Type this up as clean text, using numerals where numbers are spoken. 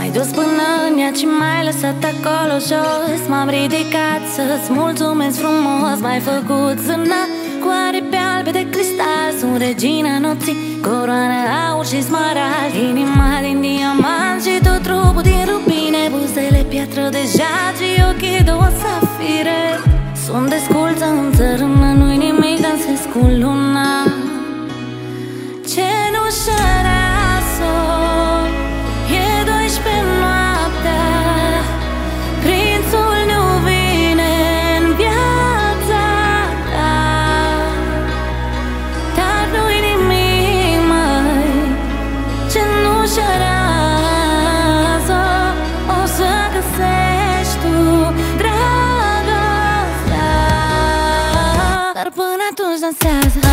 M-ai dus până în ea și m-ai lăsat acolo jos. M-am ridicat să-ți mulțumesc frumos. M-ai făcut zâna cu aripi albe de cristal. Sunt regina nopții, coroană, aur și smarald. Inima din diamant și tot trupul din rubine. Buzele piatră de jad și ochii două safire. Sunt desculță în țărână, nu-i nimic, dansez cu luna. Cenușă rasol, e 12 noaptea. Prințul nu vine în viața ta, dar nu-i nimic, măi. Cenușă rasol, o să găsești tu dragostea. Dar până atunci dansează.